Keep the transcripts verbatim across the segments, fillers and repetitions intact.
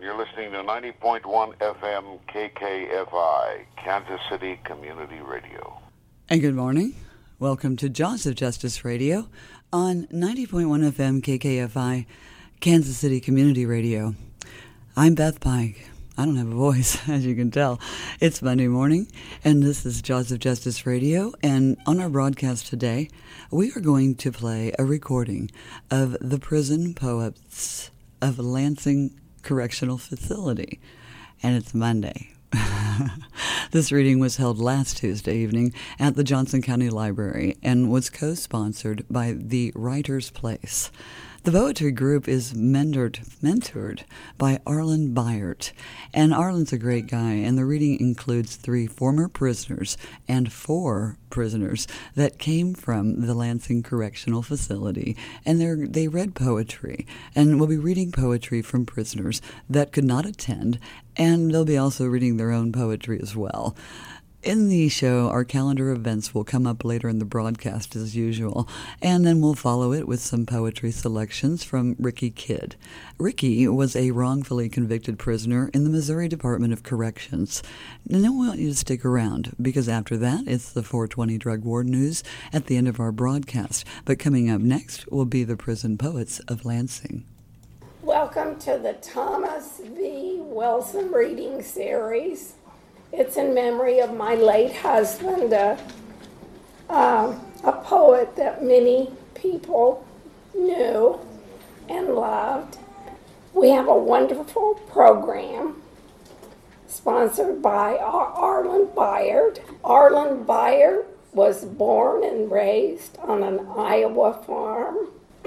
and you're listening to ninety point one F M K K F I, Kansas City Community Radio. And good morning. Welcome to Jaws of Justice Radio on ninety point one F M K K F I, Kansas City Community Radio. I'm Beth Pike. I don't have a voice, as you can tell. It's Monday morning, and this is Jaws of Justice Radio. And on our broadcast today, we are going to play a recording of the prison poets of Lansing Correctional Facility. And it's Monday. This reading was held last Tuesday evening at the Johnson County Library and was co-sponsored by the Writer's Place. The poetry group is mentored, mentored by Arlen Byert, and Arlen's a great guy, and the reading includes three former prisoners and four prisoners that came from the Lansing Correctional Facility, and they they read poetry, and we'll be reading poetry from prisoners that could not attend, and they'll be also reading their own poetry as well. In the show, our calendar events will come up later in the broadcast as usual, and then we'll follow it with some poetry selections from Ricky Kidd. Ricky was a wrongfully convicted prisoner in the Missouri Department of Corrections. And then we want you to stick around, because after that, it's the four twenty Drug War News at the end of our broadcast. But coming up next will be the Prison Poets of Lansing. Welcome to the Thomas V. Wilson Reading Series. It's in memory of my late husband, uh, uh, a poet that many people knew and loved. We have a wonderful program sponsored by Ar- Arlen Byert. Arlen Byert was born and raised on an Iowa farm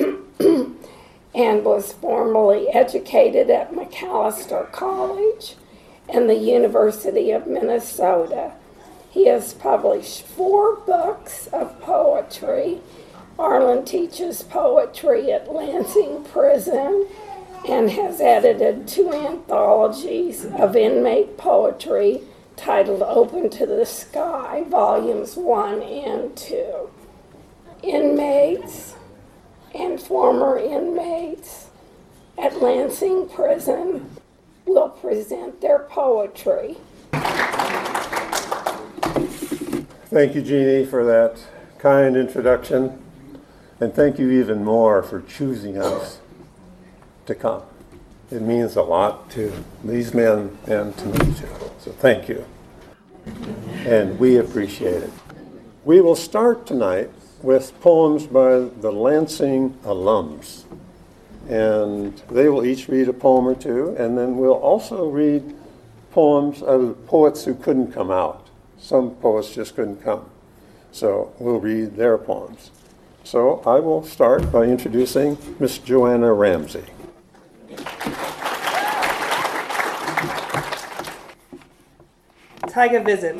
and was formally educated at Macalester College and the University of Minnesota. He has published four books of poetry. Arlen teaches poetry at Lansing Prison and has edited two anthologies of inmate poetry titled Open to the Sky, Volumes one and two. Inmates and former inmates at Lansing Prison will present their poetry. Thank you, Jeannie, for that kind introduction, and thank you even more for choosing us to come. It means a lot to these men and to me too, so thank you, and we appreciate it. We will start tonight with poems by the Lansing alums. And they will each read a poem or two, and then we'll also read poems of poets who couldn't come out. Some poets just couldn't come. So we'll read their poems. So I will start by introducing Miss Joanna Ramsey. Tyga visits.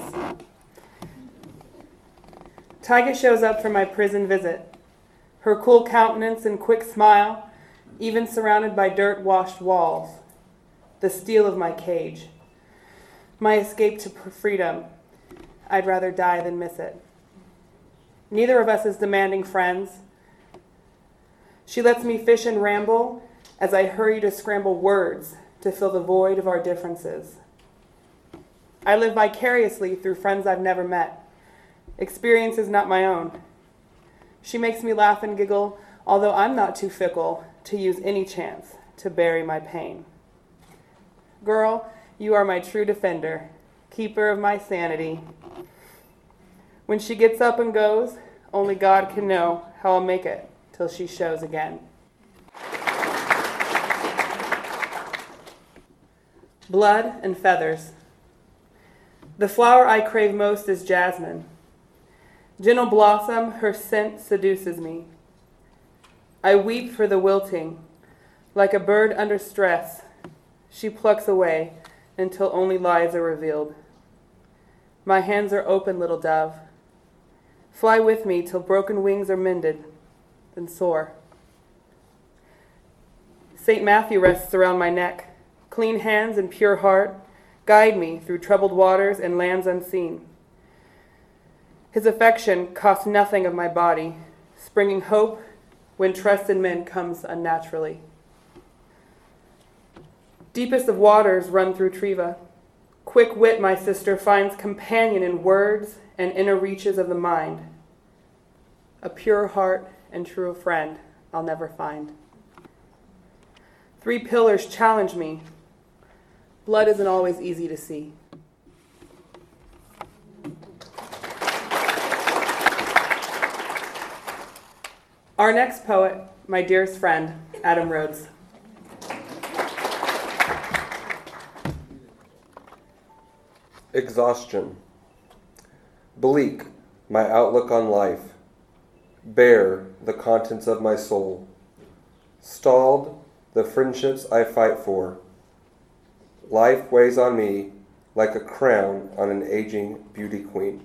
Tyga shows up for my prison visit. Her cool countenance and quick smile, even surrounded by dirt-washed walls, the steel of my cage. My escape to freedom, I'd rather die than miss it. Neither of us is demanding friends. She lets me fish and ramble as I hurry to scramble words to fill the void of our differences. I live vicariously through friends I've never met, experiences not my own. She makes me laugh and giggle, although I'm not too fickle to use any chance to bury my pain. Girl, you are my true defender, keeper of my sanity. When she gets up and goes, only God can know how I'll make it till she shows again. Blood and feathers. The flower I crave most is jasmine. Gentle blossom, her scent seduces me. I weep for the wilting. Like a bird under stress, she plucks away until only lies are revealed. My hands are open, little dove. Fly with me till broken wings are mended, then soar. Saint Matthew rests around my neck. Clean hands and pure heart guide me through troubled waters and lands unseen. His affection costs nothing of my body, springing hope when trust in men comes unnaturally. Deepest of waters run through Treva. Quick wit, my sister, finds companion in words and inner reaches of the mind. A pure heart and true friend I'll never find. Three pillars challenge me. Blood isn't always easy to see. Our next poet, my dearest friend, Adam Rhodes. Exhaustion. Bleak, my outlook on life. Bare, the contents of my soul. Stalled, the friendships I fight for. Life weighs on me like a crown on an aging beauty queen.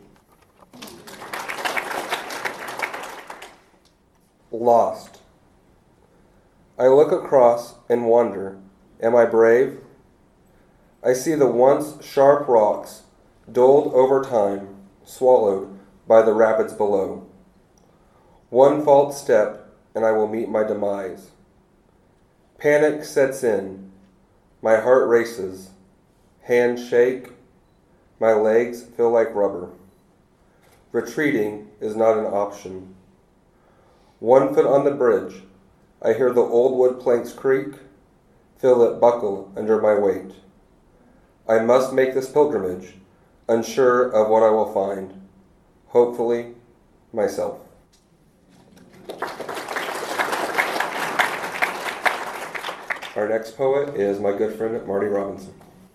Lost. I look across and wonder, am I brave? I see the once sharp rocks, dulled over time, swallowed by the rapids below. One false step, and I will meet my demise. Panic sets in, my heart races, hands shake, my legs feel like rubber. Retreating is not an option. One foot on the bridge, I hear the old wood planks creak, feel it buckle under my weight. I must make this pilgrimage, unsure of what I will find. Hopefully, myself. Our next poet is my good friend Marty Robinson.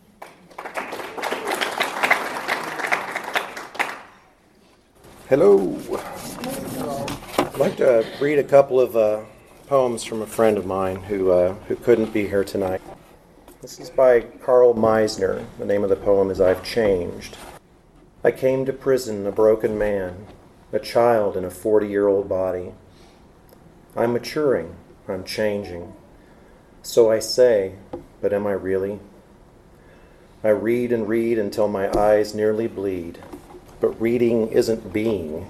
Hello. I'd like to read a couple of uh, poems from a friend of mine who uh, who couldn't be here tonight. This is by Carl Meisner. The name of the poem is I've Changed. I came to prison a broken man, a child in a forty-year-old body. I'm maturing, I'm changing. So I say, but am I really? I read and read until my eyes nearly bleed, but reading isn't being.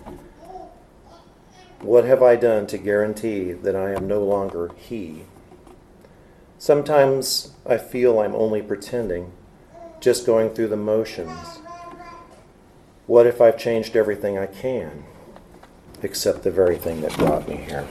What have I done to guarantee that I am no longer he? Sometimes I feel I'm only pretending, just going through the motions. What if I've changed everything I can, except the very thing that brought me here?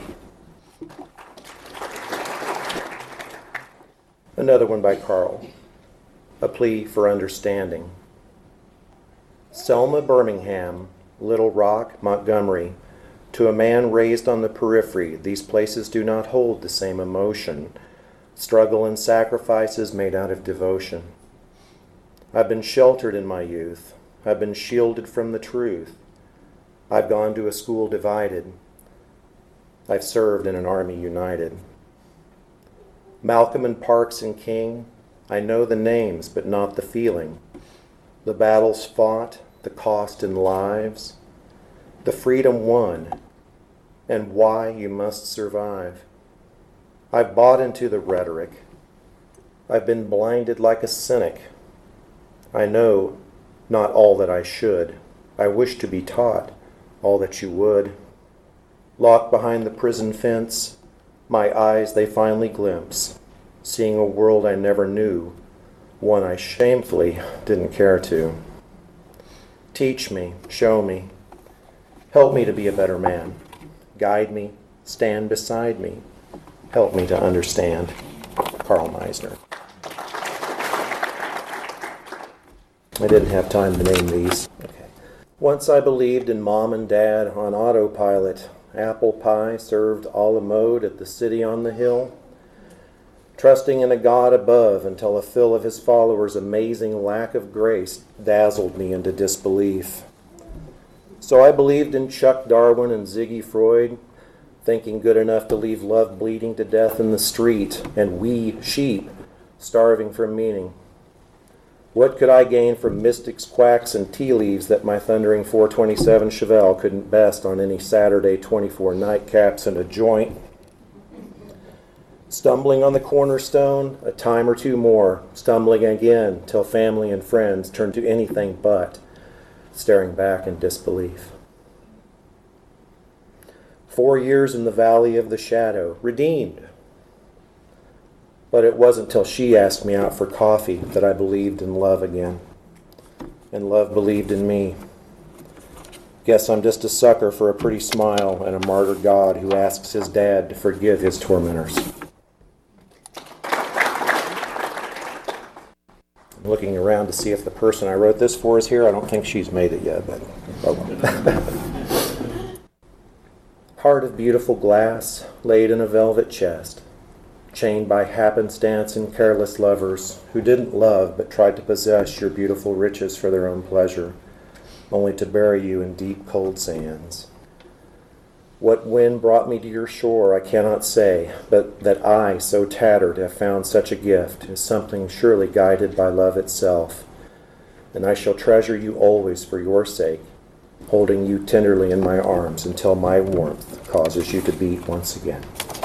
Another one by Carl, A Plea for Understanding. Selma, Birmingham, Little Rock, Montgomery. To a man raised on the periphery, these places do not hold the same emotion. Struggle and sacrifices made out of devotion. I've been sheltered in my youth. I've been shielded from the truth. I've gone to a school divided. I've served in an army united. Malcolm and Parks and King, I know the names but not the feeling. The battles fought, the cost in lives, the freedom won, and why you must survive. I've bought into the rhetoric. I've been blinded like a cynic. I know not all that I should. I wish to be taught all that you would. Locked behind the prison fence, my eyes they finally glimpse, seeing a world I never knew, one I shamefully didn't care to. Teach me, show me, help me to be a better man. Guide me, stand beside me. Help me to understand. Carl Meisner. I didn't have time to name these. Okay. Once I believed in mom and dad on autopilot. Apple pie served a la mode at the city on the hill. Trusting in a God above until a fill of his followers' amazing lack of grace dazzled me into disbelief. So I believed in Chuck Darwin and Ziggy Freud, thinking good enough to leave love bleeding to death in the street, and we, sheep, starving for meaning. What could I gain from mystics, quacks, and tea leaves that my thundering four twenty-seven Chevelle couldn't best on any Saturday twenty-four nightcaps and a joint? Stumbling on the cornerstone, a time or two more, stumbling again till family and friends turned to anything but, staring back in disbelief. Four years in the valley of the shadow, redeemed. But it wasn't till she asked me out for coffee that I believed in love again. And love believed in me. Guess I'm just a sucker for a pretty smile and a martyr God who asks his dad to forgive his tormentors. I'm looking around to see if the person I wrote this for is here. I don't think she's made it yet, but oh well. Heart of beautiful glass, laid in a velvet chest, chained by happenstance and careless lovers who didn't love but tried to possess your beautiful riches for their own pleasure, only to bury you in deep cold sands. What wind brought me to your shore I cannot say, but that I, so tattered, have found such a gift is something surely guided by love itself, and I shall treasure you always for your sake, holding you tenderly in my arms until my warmth causes you to beat once again.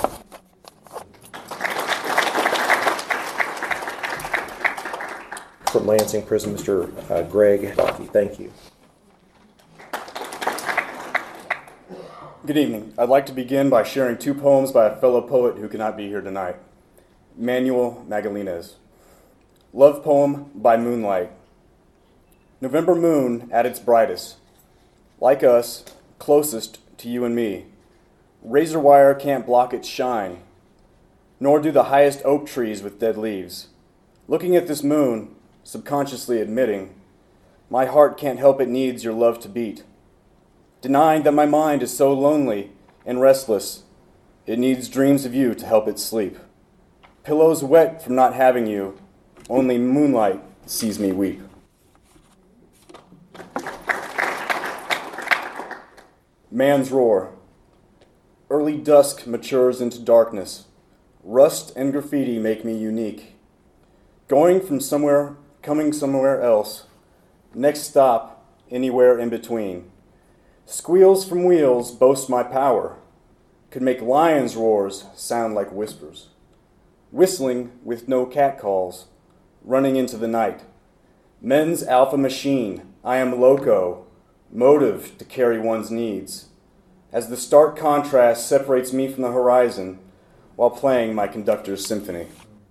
From Lansing Prison, Mister Uh, Greg Bucky. Thank you. Good evening. I'd like to begin by sharing two poems by a fellow poet who cannot be here tonight, Manuel Magalhães. Love poem by Moonlight. November moon at its brightest, like us, closest to you and me. Razor wire can't block its shine, nor do the highest oak trees with dead leaves. Looking at this moon, subconsciously admitting, my heart can't help it needs your love to beat. Denying that my mind is so lonely and restless, it needs dreams of you to help it sleep. Pillows wet from not having you, only moonlight sees me weep. Man's roar. Early dusk matures into darkness. Rust and graffiti make me unique. Going from somewhere, coming somewhere else. Next stop, anywhere in between. Squeals from wheels boast my power. Could make lions' roars sound like whispers. Whistling with no catcalls. Running into the night. Men's alpha machine, I am loco. Motive to carry one's needs. As the stark contrast separates me from the horizon while playing my conductor's symphony.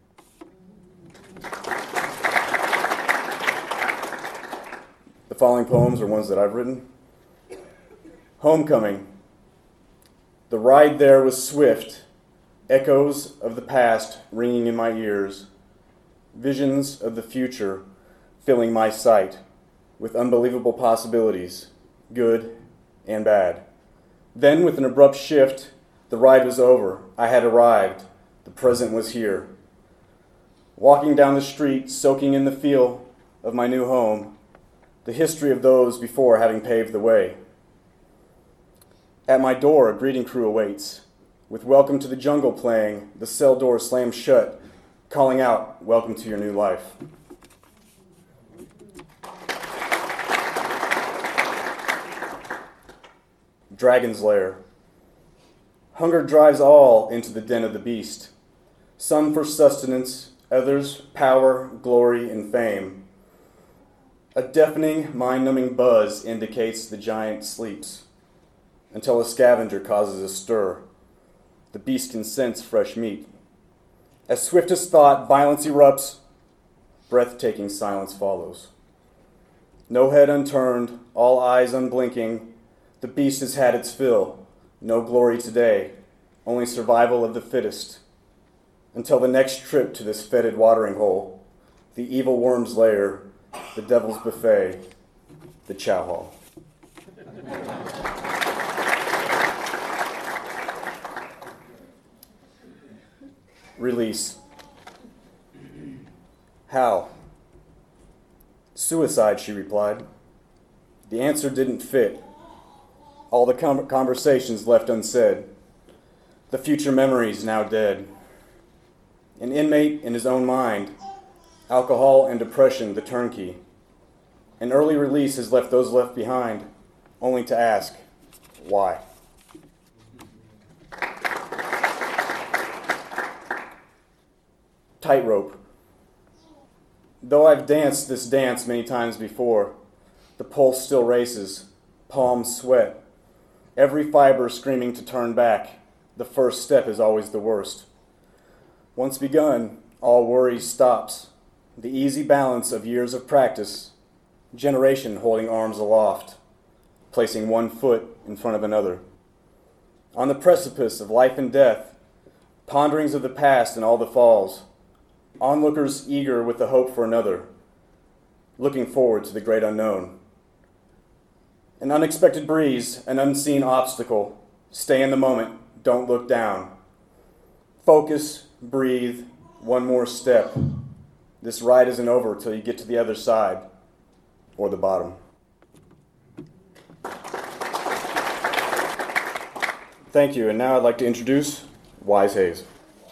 The following poems are ones that I've written. Homecoming. The ride there was swift, echoes of the past ringing in my ears, visions of the future filling my sight with unbelievable possibilities, good and bad. Then, with an abrupt shift, the ride was over. I had arrived. The present was here. Walking down the street, soaking in the feel of my new home, the history of those before having paved the way. At my door, a greeting crew awaits. With Welcome to the Jungle playing, the cell door slams shut, calling out, welcome to your new life. Dragon's Lair. Hunger drives all into the den of the beast. Some for sustenance, others power, glory, and fame. A deafening, mind-numbing buzz indicates the giant sleeps, until a scavenger causes a stir. The beast can sense fresh meat. As swift as thought, violence erupts, breathtaking silence follows. No head unturned, all eyes unblinking, the beast has had its fill. No glory today, only survival of the fittest. Until the next trip to this fetid watering hole, the evil worm's lair, the devil's buffet, the chow hall. Release. How? Suicide, she replied. The answer didn't fit. All the com- conversations left unsaid. The future memories now dead. An inmate in his own mind. Alcohol and depression the turnkey. An early release has left those left behind, only to ask, why? Tightrope. Though I've danced this dance many times before, the pulse still races, palms sweat, every fiber screaming to turn back. The first step is always the worst. Once begun, all worry stops. The easy balance of years of practice, generation holding arms aloft, placing one foot in front of another. On the precipice of life and death, ponderings of the past and all the falls, onlookers eager with the hope for another, looking forward to the great unknown. An unexpected breeze, an unseen obstacle. Stay in the moment, don't look down. Focus, breathe, one more step. This ride isn't over till you get to the other side, or the bottom. Thank you, and now I'd like to introduce Wise Hayes.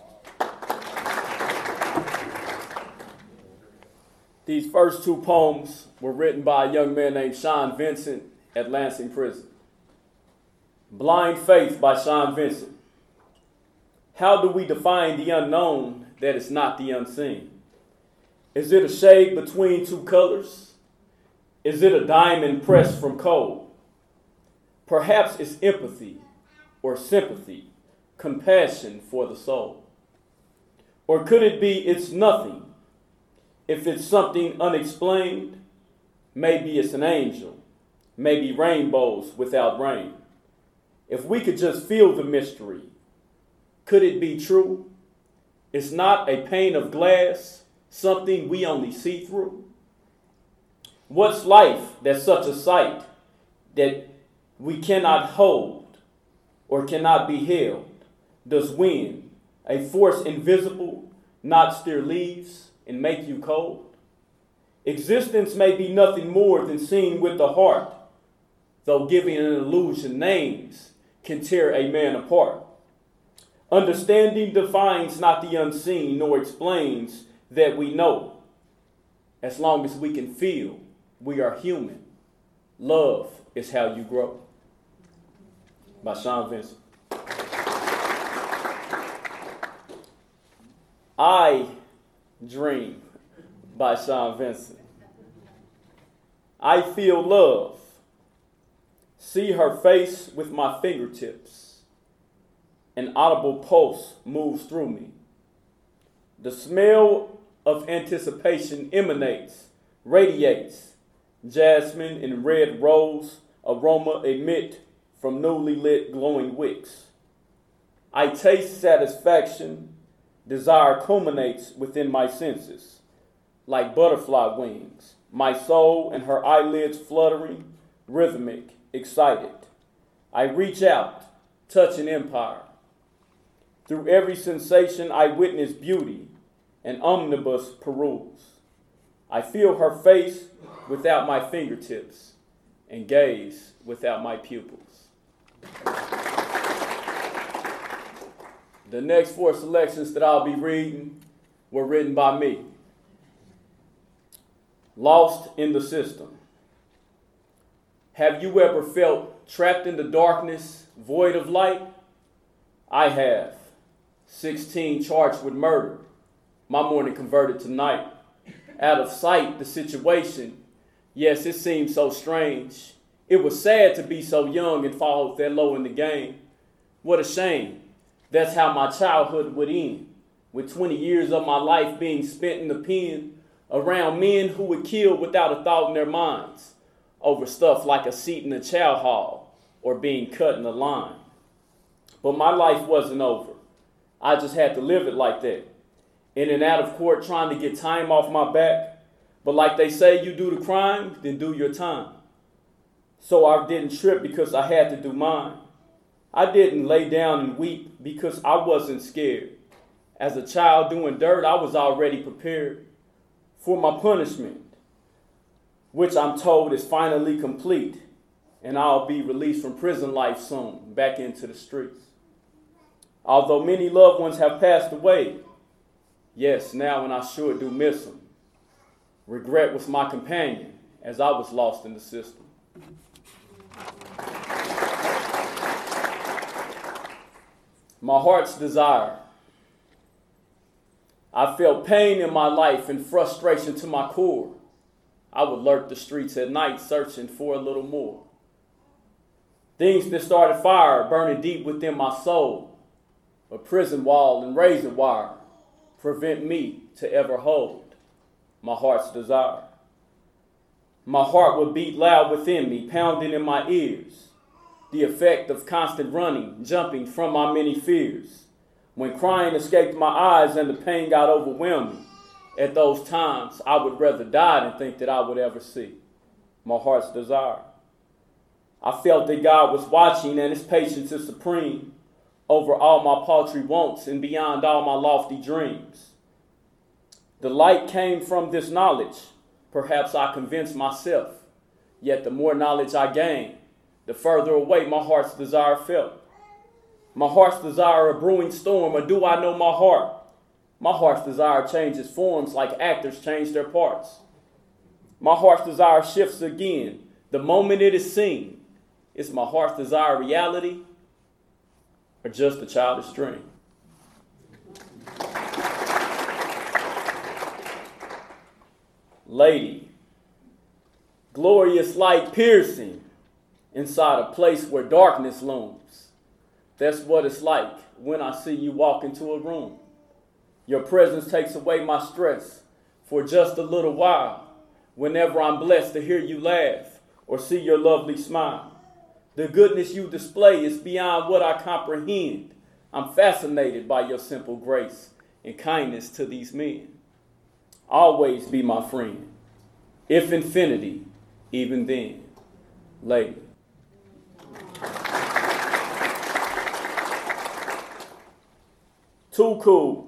These first two poems were written by a young man named Sean Vincent at Lansing Prison. Blind Faith by Sean Vincent. How do we define the unknown that is not the unseen? Is it a shade between two colors? Is it a diamond pressed from coal? Perhaps it's empathy or sympathy, compassion for the soul. Or could it be it's nothing? If it's something unexplained, maybe it's an angel, maybe rainbows without rain. If we could just feel the mystery, could it be true? It's not a pane of glass, something we only see through. What's life that's such a sight that we cannot hold or cannot be held? Does wind, a force invisible, not stir leaves and make you cold? Existence may be nothing more than seen with the heart, though giving an illusion names can tear a man apart. Understanding defines not the unseen, nor explains that we know. As long as we can feel, we are human. Love is how you grow. By Sean Vincent. I Dream by Sean Vincent. I feel love. See her face with my fingertips. An audible pulse moves through me. The smell of anticipation emanates, radiates. Jasmine and red rose aroma emit from newly lit glowing wicks. I taste satisfaction. Desire culminates within my senses, like butterfly wings, my soul and her eyelids fluttering, rhythmic, excited. I reach out, touch an empire. Through every sensation I witness beauty, an omnibus peruse. I feel her face without my fingertips, and gaze without my pupils. The next four selections that I'll be reading were written by me. Lost in the System. Have you ever felt trapped in the darkness, void of light? I have. sixteen charged with murder. My morning converted to night. Out of sight, the situation. Yes, it seemed so strange. It was sad to be so young and fall that low in the game. What a shame. That's how my childhood would end, with twenty years of my life being spent in the pen, around men who would kill without a thought in their minds, over stuff like a seat in a chow hall or being cut in a line. But my life wasn't over. I just had to live it like that. In and out of court trying to get time off my back, but like they say, you do the crime, then do your time. So I didn't trip because I had to do mine. I didn't lay down and weep because I wasn't scared. As a child doing dirt, I was already prepared for my punishment, which I'm told is finally complete, and I'll be released from prison life soon, back into the streets. Although many loved ones have passed away, yes, now and I sure do miss them. Regret was my companion as I was lost in the system. My heart's desire. I felt pain in my life and frustration to my core. I would lurk the streets at night searching for a little more. Things that started fire burning deep within my soul. A prison wall and razor wire prevent me to ever hold my heart's desire. My heart would beat loud within me, pounding in my ears, the effect of constant running, jumping from my many fears. When crying escaped my eyes and the pain got overwhelming, at those times I would rather die than think that I would ever see my heart's desire. I felt that God was watching and his patience is supreme over all my paltry wants and beyond all my lofty dreams. The light came from this knowledge. Perhaps I convinced myself, yet the more knowledge I gained, the further away my heart's desire felt. My heart's desire a brewing storm, or do I know my heart? My heart's desire changes forms like actors change their parts. My heart's desire shifts again the moment it is seen. Is my heart's desire reality or just a childish dream? Lady, glorious light piercing inside a place where darkness looms. That's what it's like when I see you walk into a room. Your presence takes away my stress for just a little while. Whenever I'm blessed to hear you laugh or see your lovely smile. The goodness you display is beyond what I comprehend. I'm fascinated by your simple grace and kindness to these men. Always be my friend. If infinity, even then. Lady. Too cool.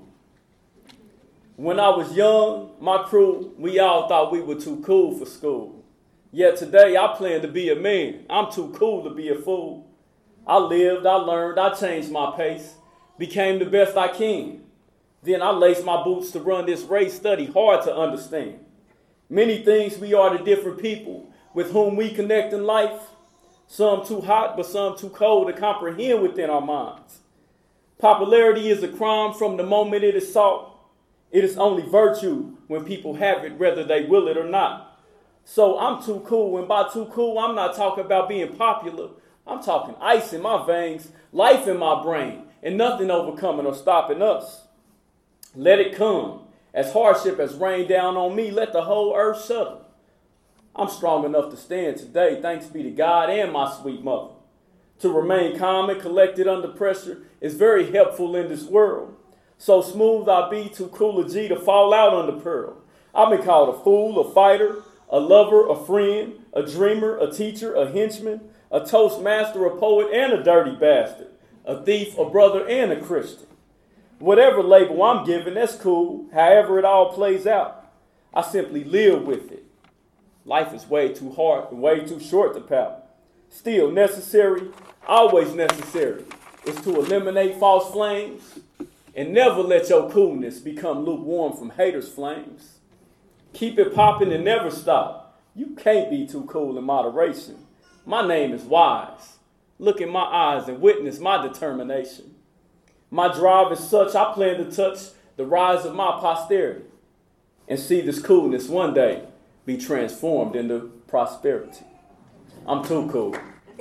When I was young, my crew, we all thought we were too cool for school. Yet today I plan to be a man. I'm too cool to be a fool. I lived, I learned, I changed my pace, became the best I can. Then I laced my boots to run this race, study hard to understand. Many things we are to different people with whom we connect in life. Some too hot, but some too cold to comprehend within our minds. Popularity is a crime from the moment it is sought. It is only virtue when people have it, whether they will it or not. So I'm too cool, and by too cool, I'm not talking about being popular. I'm talking ice in my veins, life in my brain, and nothing overcoming or stopping us. Let it come. As hardship has rained down on me, let the whole earth shudder. I'm strong enough to stand today, thanks be to God and my sweet mother. To remain calm and collected under pressure is very helpful in this world. So smooth I be, too cool a G to fall out under pearl. I've been called a fool, a fighter, a lover, a friend, a dreamer, a teacher, a henchman, a toastmaster, a poet, and a dirty bastard, a thief, a brother, and a Christian. Whatever label I'm given, that's cool, however it all plays out. I simply live with it. Life is way too hard and way too short to pout. Still necessary, always necessary, is to eliminate false flames and never let your coolness become lukewarm from haters' flames. Keep it popping and never stop. You can't be too cool in moderation. My name is Wise. Look in my eyes and witness my determination. My drive is such I plan to touch the rise of my posterity and see this coolness one day be transformed into prosperity. I'm too cool.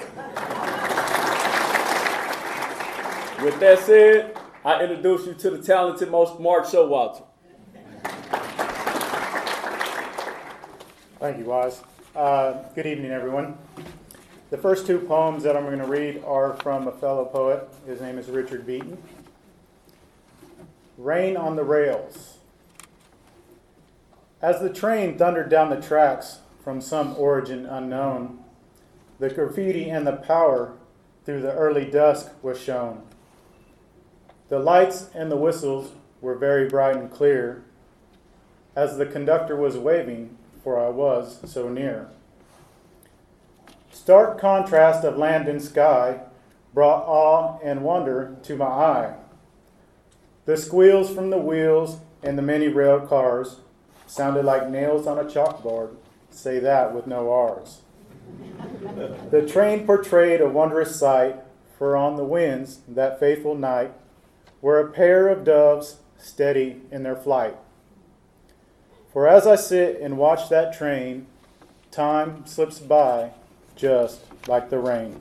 With that said, I introduce you to the talented most Mark Showalter. Thank you, Wise. Uh, good evening, everyone. The first two poems that I'm going to read are from a fellow poet. His name is Richard Beaton. Rain on the Rails. As the train thundered down the tracks from some origin unknown, the graffiti and the power through the early dusk was shown. The lights and the whistles were very bright and clear, as the conductor was waving, for I was so near. Stark contrast of land and sky brought awe and wonder to my eye. The squeals from the wheels and the many rail cars sounded like nails on a chalkboard, say that with no R's. The train portrayed a wondrous sight, for on the winds that faithful night were a pair of doves steady in their flight. For as I sit and watch that train, time slips by just like the rain.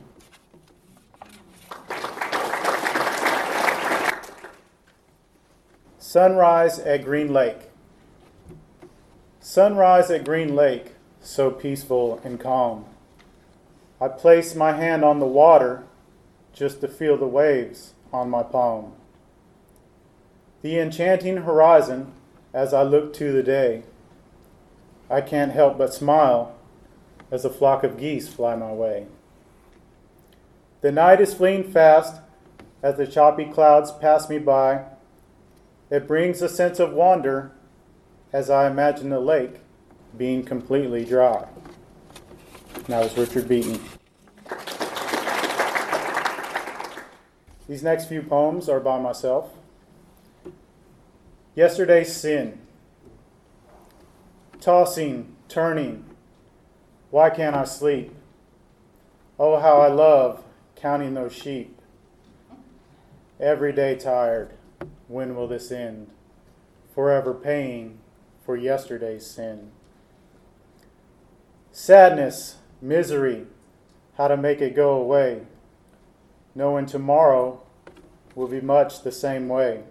Sunrise at Green Lake. Sunrise at Green Lake, so peaceful and calm. I place my hand on the water just to feel the waves on my palm. The enchanting horizon as I look to the day. I can't help but smile as a flock of geese fly my way. The night is fleeing fast as the choppy clouds pass me by. It brings a sense of wonder as I imagine the lake being completely dry. That was Richard Beaton. These next few poems are by myself. Yesterday's Sin. Tossing, turning, why can't I sleep? Oh, how I love counting those sheep. Every day tired, when will this end? Forever paying for yesterday's sin. Sadness, misery, how to make it go away, knowing tomorrow will be much the same way.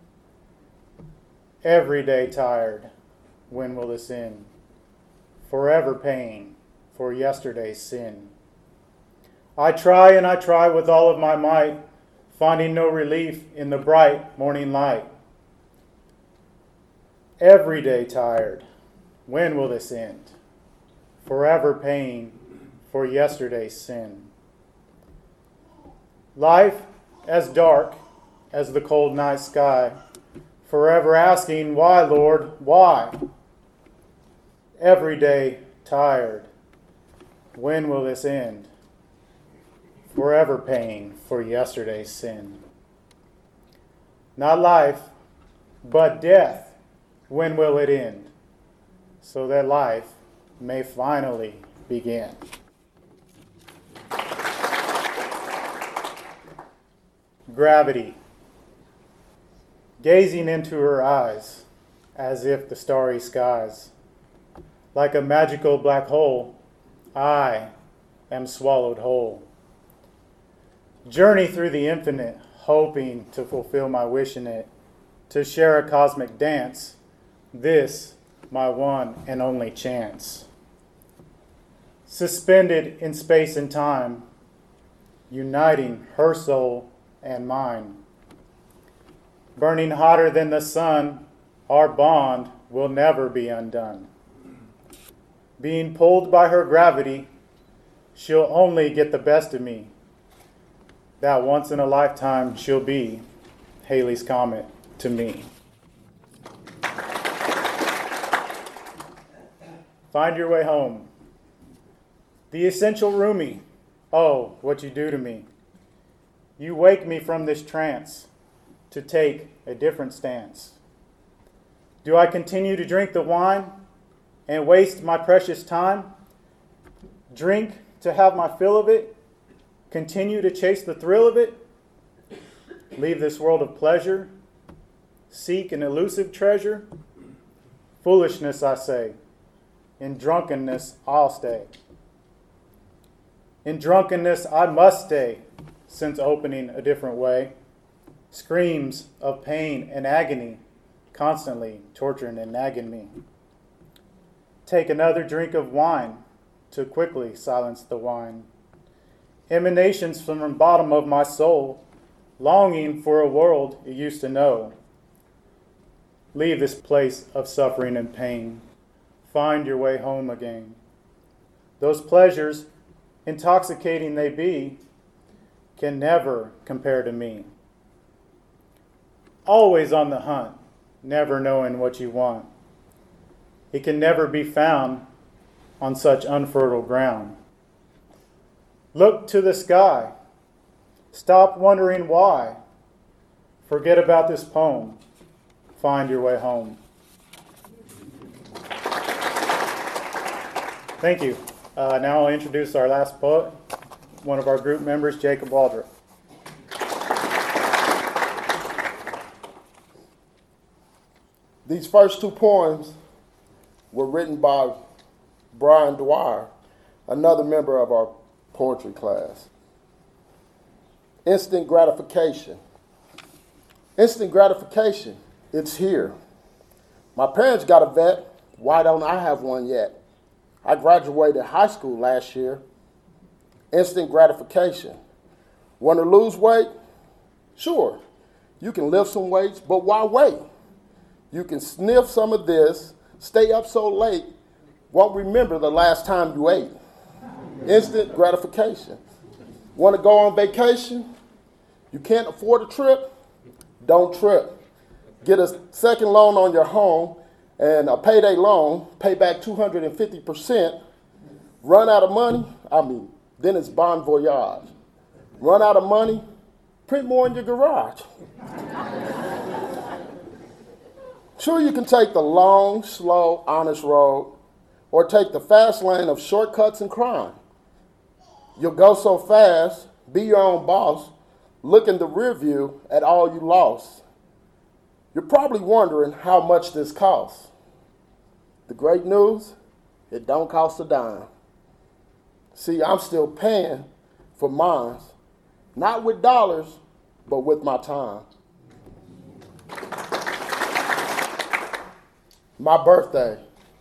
Every day tired, when will this end? Forever paying for yesterday's sin. I try and I try with all of my might, finding no relief in the bright morning light. Every day tired, when will this end? Forever paying for yesterday's sin. Life as dark as the cold night sky, forever asking, why, Lord, why? Every day tired, when will this end? Forever paying for yesterday's sin. Not life, but death, when will it end? So that life may finally begin. Gravity. Gazing into her eyes, as if the starry skies, like a magical black hole, I am swallowed whole. Journey through the infinite, hoping to fulfill my wish in it, to share a cosmic dance, this my one and only chance. Suspended in space and time, uniting her soul and mine. Burning hotter than the sun, our bond will never be undone. Being pulled by her gravity, she'll only get the best of me. That once in a lifetime she'll be Halley's Comet to me. Find your way home. The essential roomie, oh, what you do to me. You wake me from this trance to take a different stance. Do I continue to drink the wine and waste my precious time? Drink to have my fill of it? Continue to chase the thrill of it? Leave this world of pleasure? Seek an elusive treasure? Foolishness, I say. In drunkenness, I'll stay. In drunkenness, I must stay, since opening a different way. Screams of pain and agony, constantly torturing and nagging me. Take another drink of wine to quickly silence the wine. Emanations from the bottom of my soul, longing for a world you used to know. Leave this place of suffering and pain. Find your way home again. Those pleasures, intoxicating they be, can never compare to me. Always on the hunt, never knowing what you want. It can never be found on such unfertile ground. Look to the sky. Stop wondering why. Forget about this poem. Find your way home. Thank you. Uh, now I'll introduce our last poet, one of our group members, Jacob Waldrop. These first two poems were written by Brian Dwyer, another member of our poetry class. Instant gratification. Instant gratification, it's here. My parents got a vet Why don't I have one yet? I graduated high school last year. Instant gratification. Want to lose weight? Sure, you can lift some weights, but why wait? You can sniff some of this, stay up so late, won't remember the last time you ate. Instant gratification. Want to go on vacation? You can't afford a trip? Don't trip. Get a second loan on your home and a payday loan, pay back two hundred fifty percent. Run out of money? I mean, then it's bon voyage. Run out of money? Print more in your garage. Sure, you can take the long, slow, honest road or take the fast lane of shortcuts and crime. You'll go so fast, be your own boss, look in the rear view at all you lost. You're probably wondering how much this costs. The great news, it don't cost a dime. See, I'm still paying for mine, not with dollars, but with my time. My birthday.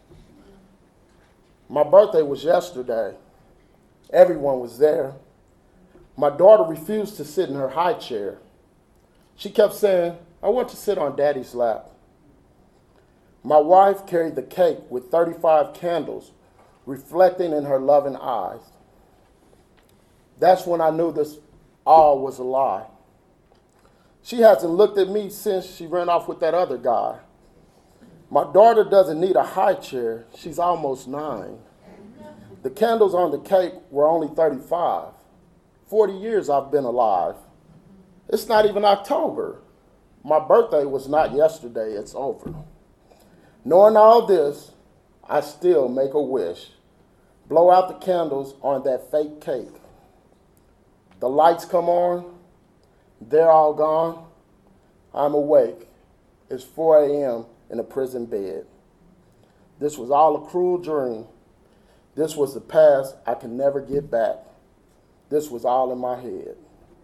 My birthday was yesterday. Everyone was there. My daughter refused to sit in her high chair. She kept saying, I want to sit on Daddy's lap. My wife carried the cake with thirty-five candles reflecting in her loving eyes. That's when I knew this all was a lie. She hasn't looked at me since she ran off with that other guy. My daughter doesn't need a high chair. She's almost nine. The candles on the cake were only thirty-five. forty years I've been alive. It's not even October. My birthday was not yesterday, it's over. Knowing all this, I still make a wish. Blow out the candles on that fake cake. The lights come on, they're all gone. I'm awake. It's four a.m. in a prison bed. This was all a cruel dream. This was the past I can never get back. This was all in my head.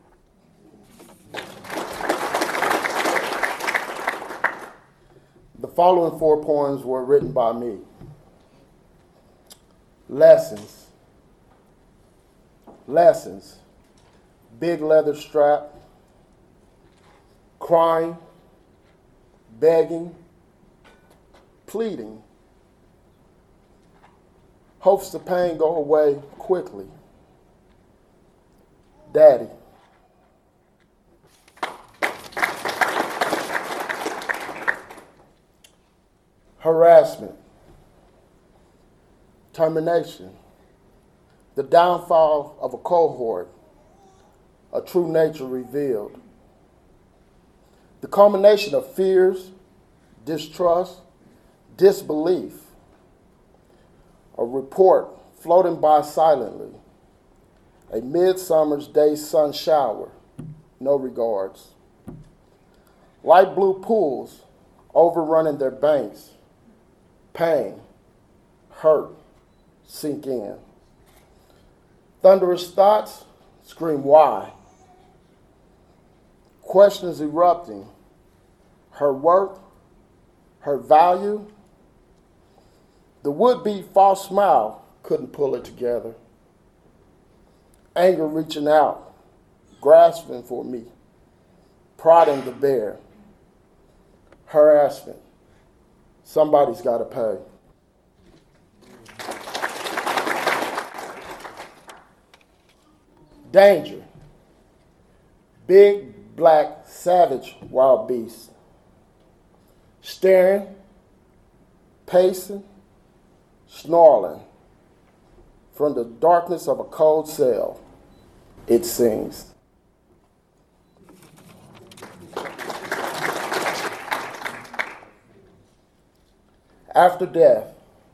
The following four poems were written by me. Lessons. Lessons. Big leather strap. Crying. Begging. Pleading. Hopes the pain go away quickly. Daddy. Harassment. Termination. The downfall of a cohort. A true nature revealed. The culmination of fears, distrust, disbelief. A report floating by silently. A midsummer's day sun shower, no regards. Light blue pools overrunning their banks. Pain, hurt, sink in. Thunderous thoughts scream why. Questions erupting. Her worth, her value. The would-be false smile couldn't pull it together. Anger reaching out, grasping for me, prodding the bear. Harassment. Somebody's got to pay. Danger. Big, black, savage wild beast. Staring, pacing, snarling. From the darkness of a cold cell, it sings. After death,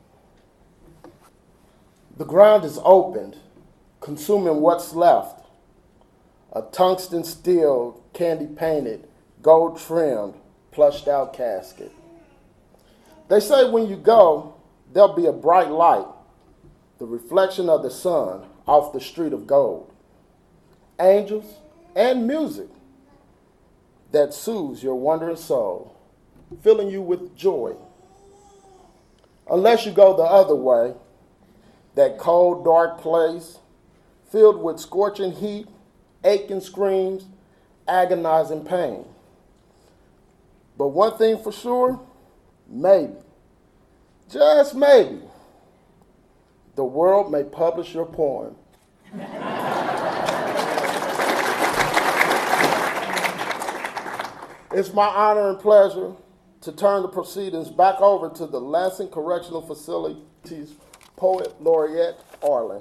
the ground is opened, consuming what's left. A tungsten steel, candy painted, gold trimmed, plushed out casket. They say when you go, there'll be a bright light, the reflection of the sun off the street of gold. Angels and music that soothes your wandering soul, filling you with joy. unless you go the other way, that cold, dark place filled with scorching heat, aching screams, agonizing pain. But one thing for sure, maybe, just maybe, the world may publish your poem. It's my honor and pleasure to turn the proceedings back over to the Lansing Correctional Facility's Poet Laureate, Arlen.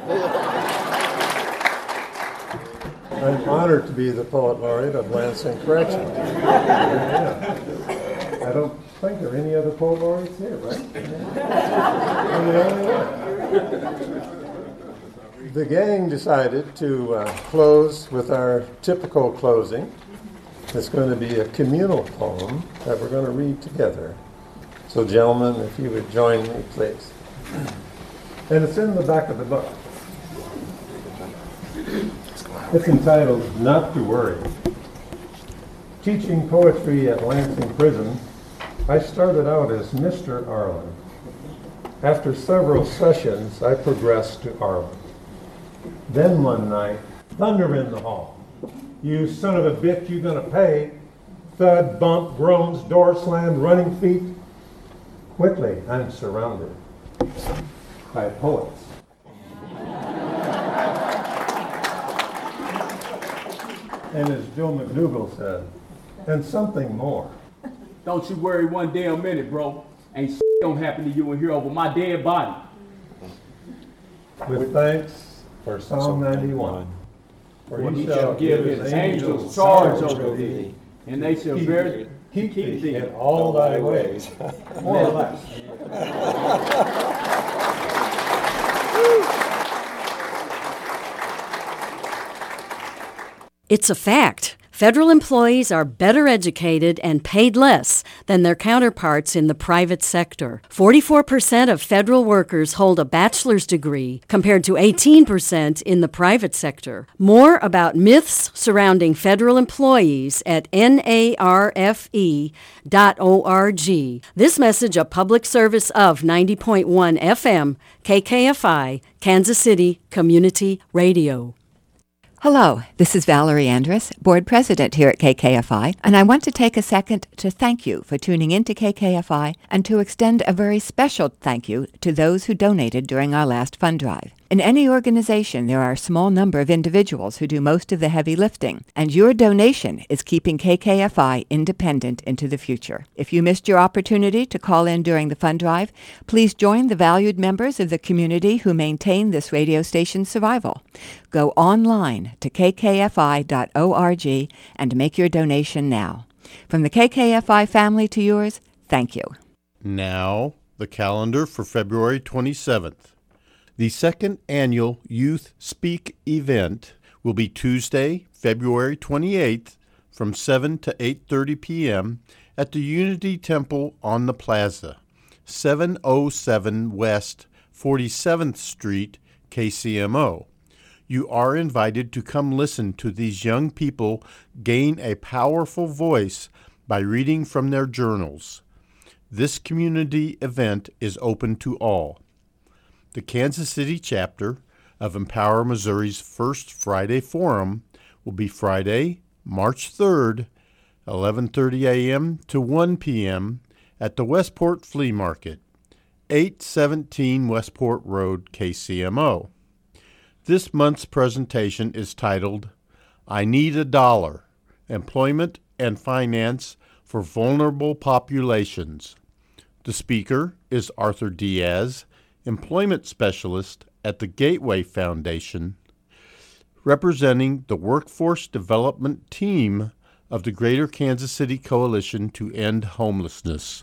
I'm honored to be the Poet Laureate of Lansing Correctional. Yeah. I don't think there are any other Poet Laureates here, right? I'm the only one. The gang decided to uh, close with our typical closing. It's going to be a communal poem that we're going to read together. So, gentlemen, if you would join me, please. And it's in the back of the book. It's entitled, Not to Worry. Teaching poetry at Lansing Prison, I started out as Mister Arlen. After several sessions, I progressed to Arlen. Then one night, thunder in the hall. You son of a bitch, you gonna pay. Thud, bump, groans, door slammed, running feet. Quickly, I'm surrounded by poets. And as Joe McDougal said, and something more. Don't you worry one damn minute, bro. Ain't shit gonna happen to you in here over my dead body. With thanks for Psalm ninety-one. For For he he shall shall give his angels charge over thee, and they shall keep bear thee, keep keep thee thee in all thy ways. More or less. It's a fact. Federal employees are better educated and paid less than their counterparts in the private sector. forty-four percent of federal workers hold a bachelor's degree, compared to eighteen percent in the private sector. More about myths surrounding federal employees at N A R F E dot org. This message a public service of ninety point one F M, K K F I, Kansas City Community Radio. Hello, this is Valerie Andrus, Board President here at K K F I, and I want to take a second to thank you for tuning in to K K F I and to extend a very special thank you to those who donated during our last fund drive. In any organization, there are a small number of individuals who do most of the heavy lifting, and your donation is keeping K K F I independent into the future. If you missed your opportunity to call in during the fund drive, please join the valued members of the community who maintain this radio station's survival. Go online to K K F I dot org and make your donation now. From the K K F I family to yours, thank you. Now, the calendar for February twenty-seventh. The second annual Youth Speak event will be Tuesday, February twenty-eighth from seven to eight thirty p.m. at the Unity Temple on the Plaza, seven oh seven West forty-seventh Street, K C M O. You are invited to come listen to these young people gain a powerful voice by reading from their journals. This community event is open to all. The Kansas City chapter of Empower Missouri's first Friday Forum will be Friday, March third, eleven thirty a.m. to one p.m. at the Westport Flea Market, eight seventeen Westport Road, K C M O. This month's presentation is titled, I Need a Dollar, Employment and Finance for Vulnerable Populations. The speaker is Arthur Diaz, Employment Specialist at the Gateway Foundation, representing the Workforce Development Team of the Greater Kansas City Coalition to End Homelessness.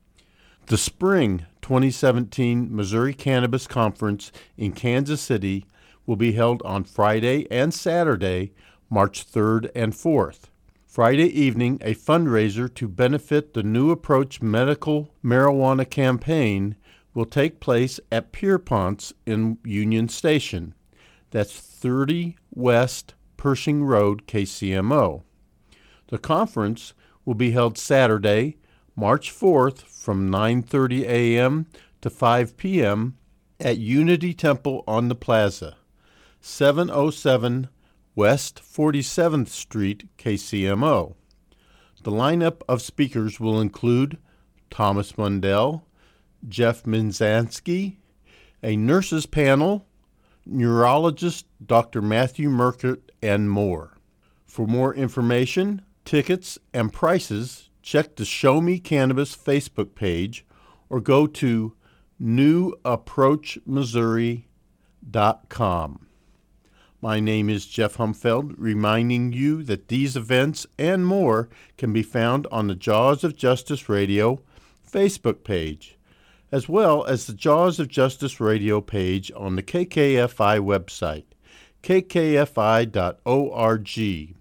The Spring twenty seventeen Missouri Cannabis Conference in Kansas City will be held on Friday and Saturday, March third and fourth. Friday evening, a fundraiser to benefit the New Approach Medical Marijuana Campaign will take place at Pierpont's in Union Station. That's thirty West Pershing Road, K C M O. The conference will be held Saturday, March fourth from nine thirty a.m. to five p.m. at Unity Temple on the Plaza, seven oh seven West forty-seventh Street, K C M O. The lineup of speakers will include Thomas Mundell, Jeff Minzansky, a nurses panel, neurologist Doctor Matthew Merkert, and more. For more information, tickets, and prices, check the Show Me Cannabis Facebook page or go to new approach missouri dot com. My name is Jeff Humfeld, reminding you that these events and more can be found on the Jaws of Justice Radio Facebook page, as well as the Jaws of Justice Radio page on the K K F I website, k k f i dot org.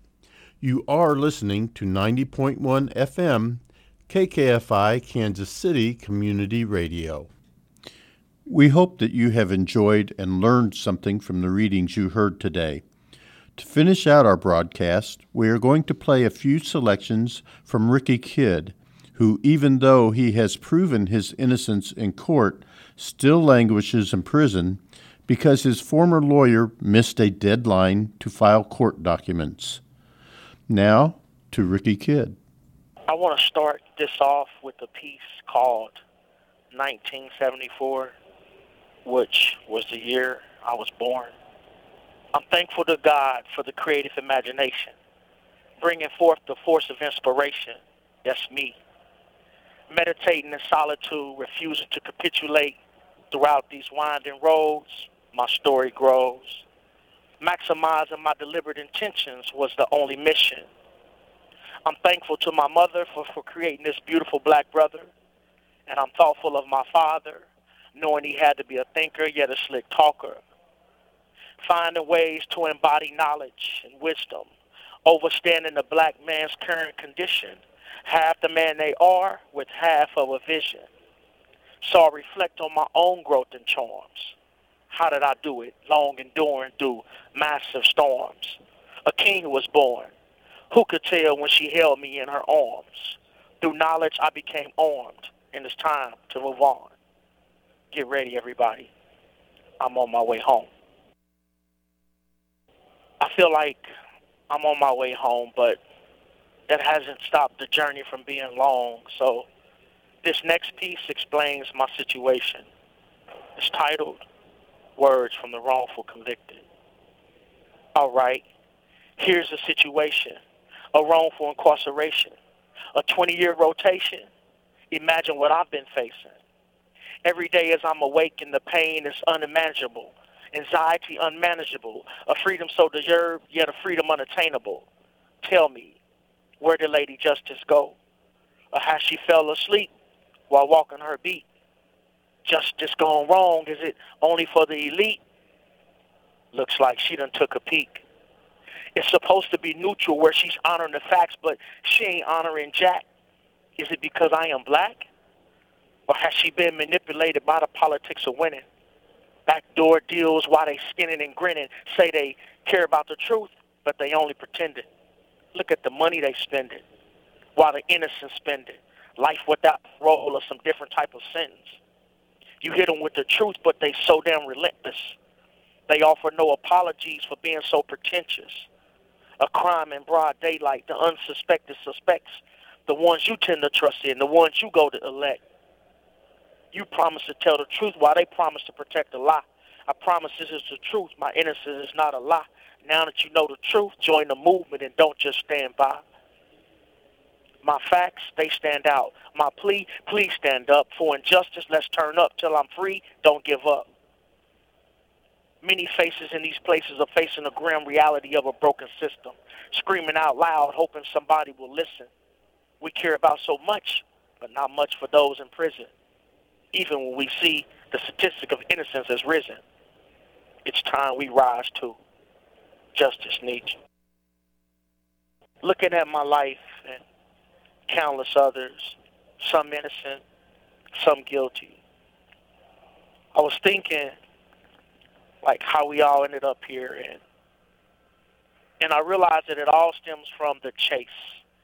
You are listening to ninety point one F M, K K F I, Kansas City Community Radio. We hope that you have enjoyed and learned something from the readings you heard today. To finish out our broadcast, we are going to play a few selections from Ricky Kidd, who, even though he has proven his innocence in court, still languishes in prison because his former lawyer missed a deadline to file court documents. Now, to Ricky Kidd. I want to start this off with a piece called nineteen seventy-four, which was the year I was born. I'm thankful to God for the creative imagination, bringing forth the force of inspiration. That's me. Meditating in solitude, refusing to capitulate throughout these winding roads, my story grows. Maximizing my deliberate intentions was the only mission. I'm thankful to my mother for, for creating this beautiful black brother, and I'm thoughtful of my father, knowing he had to be a thinker yet a slick talker. Finding ways to embody knowledge and wisdom, overstanding the black man's current condition, half the man they are with half of a vision. So I reflect on my own growth and charms. How did I do it? Long enduring through massive storms. A king was born. Who could tell when she held me in her arms? Through knowledge, I became armed, and it's time to move on. Get ready, everybody. I'm on my way home. I feel like I'm on my way home, but that hasn't stopped the journey from being long. So this next piece explains my situation. It's titled Words from the Wrongful Convicted. All right, here's the situation. A wrongful incarceration. A twenty-year rotation. Imagine what I've been facing. Every day as I'm awake and the pain is unimaginable. Anxiety unmanageable. A freedom so deserved, yet a freedom unattainable. Tell me, where did Lady Justice go? Or has she fell asleep while walking her beat? Justice gone wrong, is it only for the elite? Looks like she done took a peek. It's supposed to be neutral where she's honoring the facts, but she ain't honoring Jack. Is it because I am black? Or has she been manipulated by the politics of winning? Backdoor deals while they skinning and grinning, say they care about the truth, but they only pretending. Look at the money they spending while the innocent spending. Life without parole or some different type of sentence. You hit them with the truth, but they so damn relentless. They offer no apologies for being so pretentious. A crime in broad daylight, the unsuspected suspects, the ones you tend to trust in, the ones you go to elect. You promise to tell the truth while they promise to protect the lie. I promise this is the truth. My innocence is not a lie. Now that you know the truth, join the movement and don't just stand by. My facts, they stand out. My plea, please stand up. For injustice, let's turn up. Till I'm free, don't give up. Many faces in these places are facing the grim reality of a broken system, screaming out loud, hoping somebody will listen. We care about so much, but not much for those in prison. Even when we see the statistic of innocence has risen, it's time we rise too. Justice needs you. Looking at my life and countless others, some innocent, some guilty, I was thinking like how we all ended up here, and and I realized that it all stems from the chase,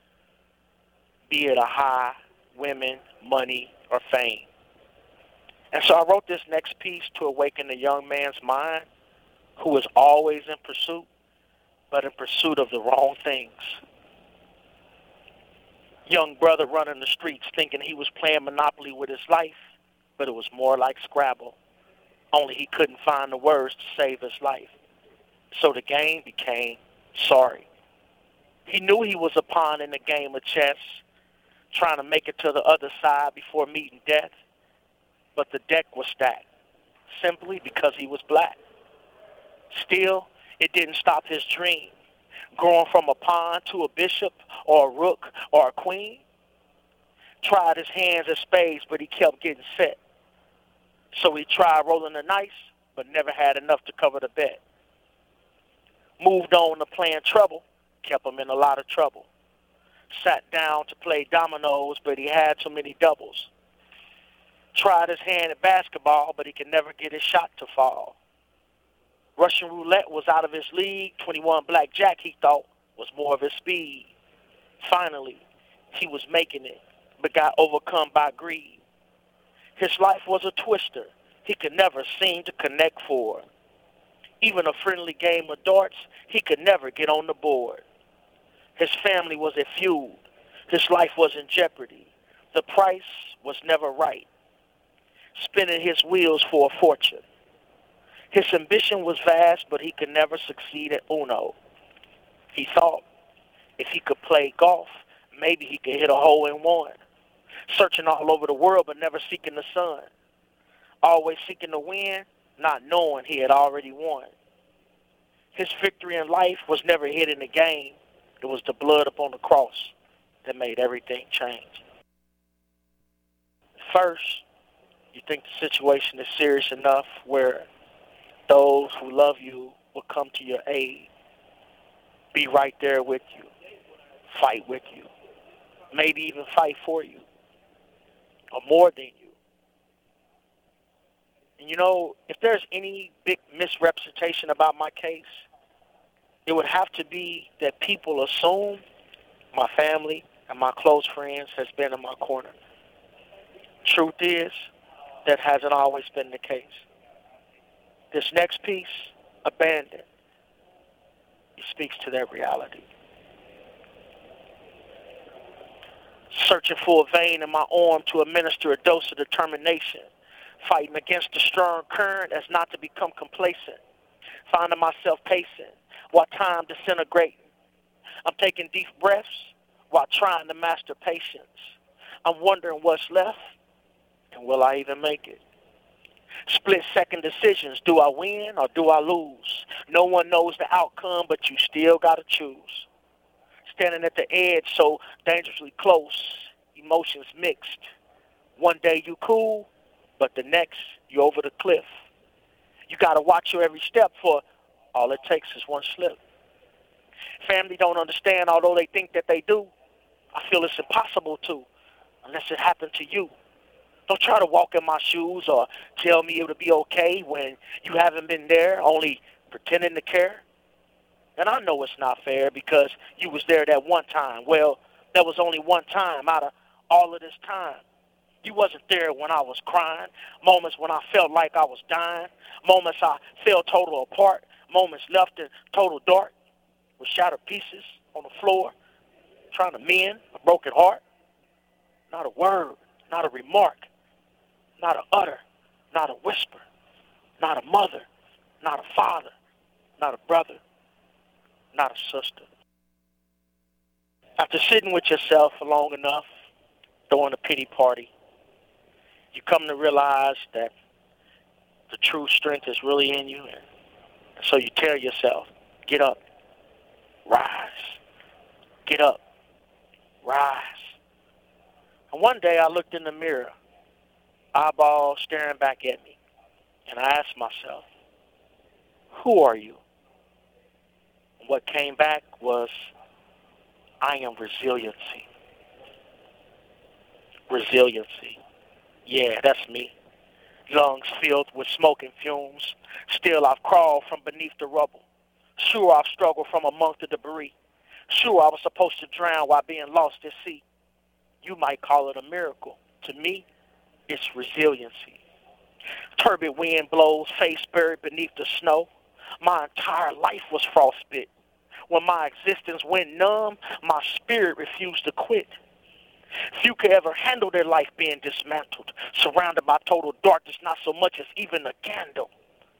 be it a high, women, money, or fame. And so I wrote this next piece to awaken the young man's mind who is always in pursuit, but in pursuit of the wrong things. Young brother running the streets thinking he was playing Monopoly with his life, but it was more like Scrabble. Only he couldn't find the words to save his life. So the game became sorry. He knew he was a pawn in the game of chess, trying to make it to the other side before meeting death. But the deck was stacked, simply because he was black. Still, it didn't stop his dream, growing from a pawn to a bishop or a rook or a queen. Tried his hands at spades, but he kept getting set. So he tried rolling the dice, but never had enough to cover the bet. Moved on to playing trouble, kept him in a lot of trouble. Sat down to play dominoes, but he had too many doubles. Tried his hand at basketball, but he could never get his shot to fall. Russian roulette was out of his league. twenty-one blackjack, he thought, was more of his speed. Finally, he was making it, but got overcome by greed. His life was a twister. He could never seem to connect for. Even a friendly game of darts, he could never get on the board. His family was at feud. His life was in jeopardy. The price was never right. Spinning his wheels for a fortune. His ambition was vast, but he could never succeed at Uno. He thought if he could play golf, maybe he could hit a hole in one. Searching all over the world, but never seeking the sun. Always seeking to win, not knowing he had already won. His victory in life was never hid in the game. It was the blood upon the cross that made everything change. First, you think the situation is serious enough where those who love you will come to your aid, be right there with you, fight with you, maybe even fight for you, or more than you. And you know, if there's any big misrepresentation about my case, it would have to be that people assume my family and my close friends has been in my corner. Truth is, that hasn't always been the case. This next piece, Abandoned, it speaks to that reality. Searching for a vein in my arm to administer a dose of determination. Fighting against the strong current as not to become complacent. Finding myself pacing while time disintegrating. I'm taking deep breaths while trying to master patience. I'm wondering what's left and will I even make it? Split second decisions. Do I win or do I lose? No one knows the outcome, but you still got to choose. Standing at the edge so dangerously close, emotions mixed. One day you cool, but the next you over the cliff. You got to watch your every step, for all it takes is one slip. Family don't understand, although they think that they do. I feel it's impossible to, unless it happened to you. Don't try to walk in my shoes or tell me it'll be okay when you haven't been there, only pretending to care. And I know it's not fair because you was there that one time. Well, that was only one time out of all of this time. You wasn't there when I was crying, moments when I felt like I was dying, moments I fell total apart, moments left in total dark with shattered pieces on the floor, trying to mend a broken heart. Not a word, not a remark, not a utter, not a whisper, not a mother, not a father, not a brother, not a sister. After sitting with yourself for long enough, throwing a pity party, you come to realize that the true strength is really in you. And so you tell yourself, get up, rise, get up, rise. And one day I looked in the mirror, eyeballs staring back at me, and I asked myself, who are you? And what came back was, I am resiliency. Resiliency. Yeah, that's me. Lungs filled with smoke and fumes. Still, I've crawled from beneath the rubble. Sure, I've struggled from among the debris. Sure, I was supposed to drown while being lost at sea. You might call it a miracle. To me, it's resiliency. Turbid wind blows, face buried beneath the snow. My entire life was frostbit. When my existence went numb, my spirit refused to quit. Few could ever handle their life being dismantled, surrounded by total darkness, not so much as even a candle.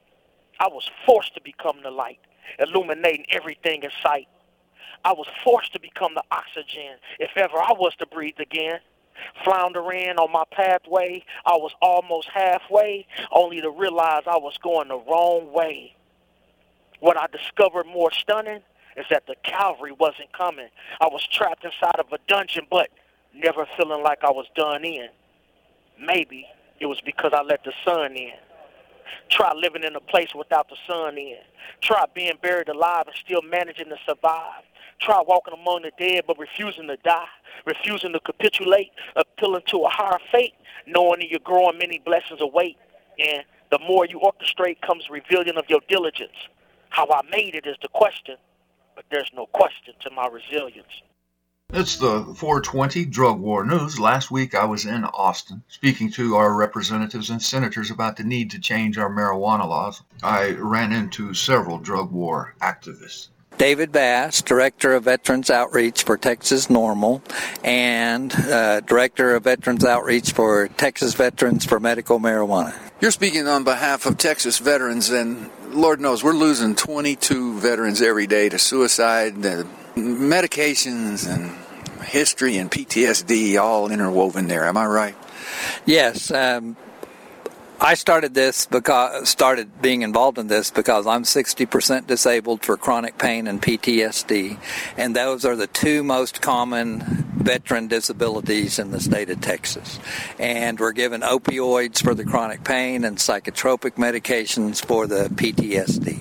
I was forced to become the light, illuminating everything in sight. I was forced to become the oxygen, if ever I was to breathe again. Floundering on my pathway, I was almost halfway, only to realize I was going the wrong way. What I discovered more stunning is that the cavalry wasn't coming. I was trapped inside of a dungeon, but never feeling like I was done in. Maybe it was because I let the sun in. Try living in a place without the sun in. Try being buried alive and still managing to survive. Try walking among the dead but refusing to die, refusing to capitulate, appealing to a higher fate, knowing that you're growing many blessings await. And the more you orchestrate comes revealing of your diligence. How I made it is the question, but there's no question to my resilience. It's the four twenty Drug War News. Last week I was in Austin speaking to our representatives and senators about the need to change our marijuana laws. I ran into several drug war activists. David Bass, Director of Veterans Outreach for Texas NORML, and uh, Director of Veterans Outreach for Texas Veterans for Medical Marijuana. You're speaking on behalf of Texas veterans, and Lord knows we're losing twenty-two veterans every day to suicide, uh, medications, and history and P T S D all interwoven there. Am I right? Yes. Um, I started this because started being involved in this because I'm sixty percent disabled for chronic pain and P T S D, and those are the two most common veteran disabilities in the state of Texas. And we're given opioids for the chronic pain and psychotropic medications for the P T S D.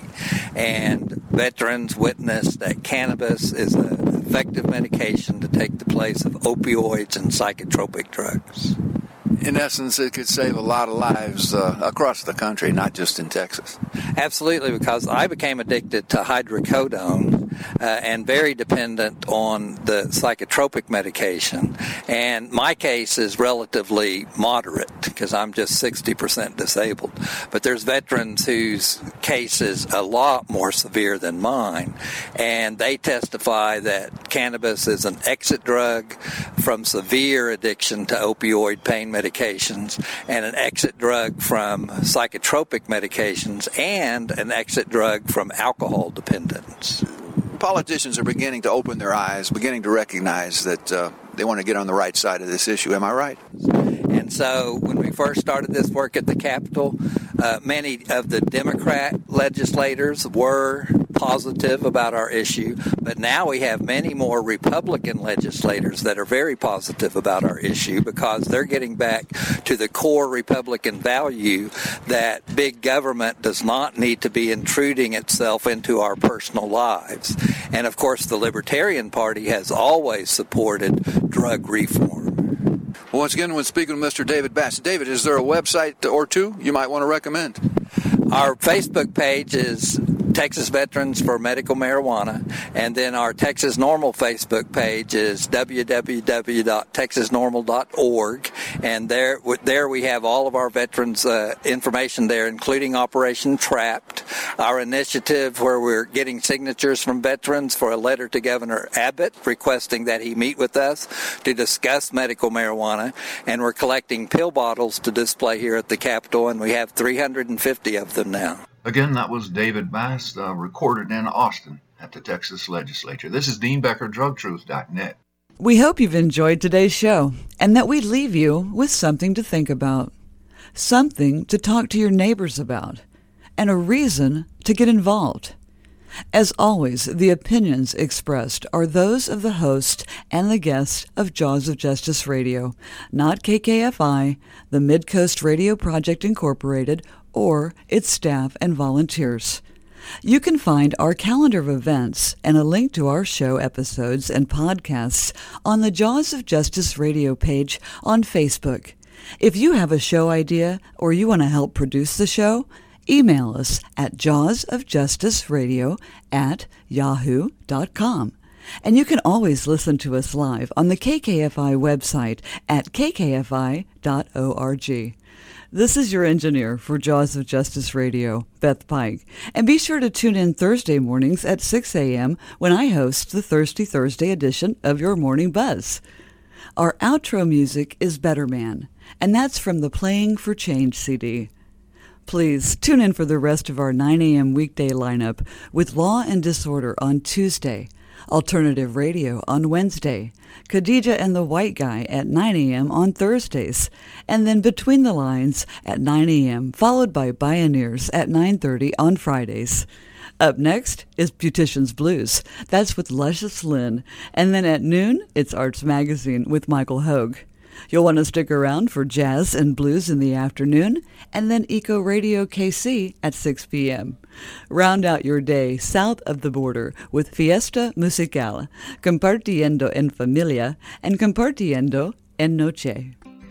And veterans witness that cannabis is an effective medication to take the place of opioids and psychotropic drugs. In essence, it could save a lot of lives uh, across the country, not just in Texas. Absolutely, because I became addicted to hydrocodone uh, and very dependent on the psychotropic medication. And my case is relatively moderate because I'm just sixty percent disabled. But there's veterans whose case is a lot more severe than mine, and they testify that cannabis is an exit drug from severe addiction to opioid pain medication. medications and an exit drug from psychotropic medications and an exit drug from alcohol dependence. Politicians are beginning to open their eyes, beginning to recognize that uh, they want to get on the right side of this issue. Am I right? And so when we first started this work at the Capitol, uh, many of the Democrat legislators were positive about our issue, but now we have many more Republican legislators that are very positive about our issue because they're getting back to the core Republican value that big government does not need to be intruding itself into our personal lives. And of course, the Libertarian Party has always supported drug reform. Well, once again, when speaking with Mister David Bass, David, is there a website or two you might want to recommend? Our Facebook page is Texas Veterans for Medical Marijuana, and then our Texas NORML Facebook page is w w w dot texas normal dot org, and there there we have all of our veterans uh, information there, including Operation Trapped, our initiative where we're getting signatures from veterans for a letter to Governor Abbott requesting that he meet with us to discuss medical marijuana, and we're collecting pill bottles to display here at the Capitol, and we have three hundred fifty of them now. Again, that was David Bass, uh, recorded in Austin at the Texas Legislature. This is Dean Becker, drug truth dot net. We hope you've enjoyed today's show and that we leave you with something to think about, something to talk to your neighbors about, and a reason to get involved. As always, the opinions expressed are those of the host and the guest of Jaws of Justice Radio, not K K F I, the Midcoast Radio Project Incorporated, or its staff and volunteers. You can find our calendar of events and a link to our show episodes and podcasts on the Jaws of Justice Radio page on Facebook. If you have a show idea or you want to help produce the show, email us at jawsofjusticeradio at yahoo dot com. And you can always listen to us live on the K K F I website at k k f i dot org. This is your engineer for Jaws of Justice Radio, Beth Pike. And be sure to tune in Thursday mornings at six a.m. when I host the Thirsty Thursday edition of your Morning Buzz. Our outro music is Better Man, and that's from the Playing for Change C D. Please tune in for the rest of our nine a.m. weekday lineup with Law and Disorder on Tuesday, Alternative Radio on Wednesday, Khadija and the White Guy at nine a.m. on Thursdays, and then Between the Lines at nine a.m., followed by Bioneers at nine thirty on Fridays. Up next is Beautician's Blues. That's with Luscious Lynn. And then at noon, it's Arts Magazine with Michael Hogue. You'll want to stick around for jazz and blues in the afternoon, and then Eco Radio K C at six p.m. Round out your day south of the border with Fiesta Musical, Compartiendo en Familia, and Compartiendo en Noche.